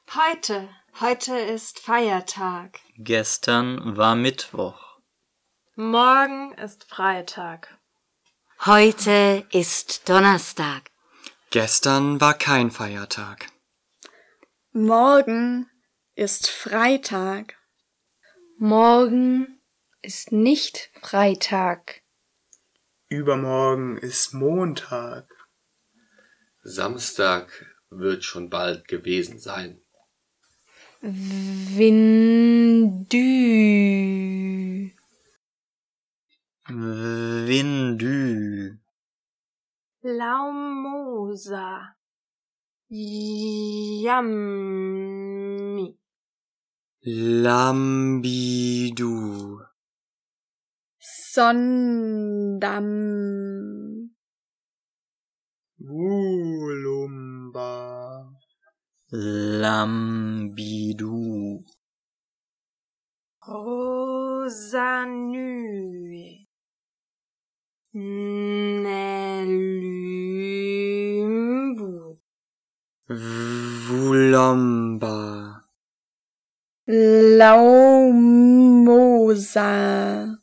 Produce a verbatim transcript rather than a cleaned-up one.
Heute, heute ist Feiertag. Gestern war Mittwoch. Morgen ist Freitag. Heute ist Donnerstag. Gestern war kein Feiertag. Morgen ist Freitag. Morgen ist nicht Freitag. Übermorgen ist Montag. Samstag wird schon bald gewesen sein. Windü. Windü. Laumosa. Yummy. Lambidu. Sondam. Wulumba. Lambidu. Rosanü. Nelümbu. Wulomba. Laumosa.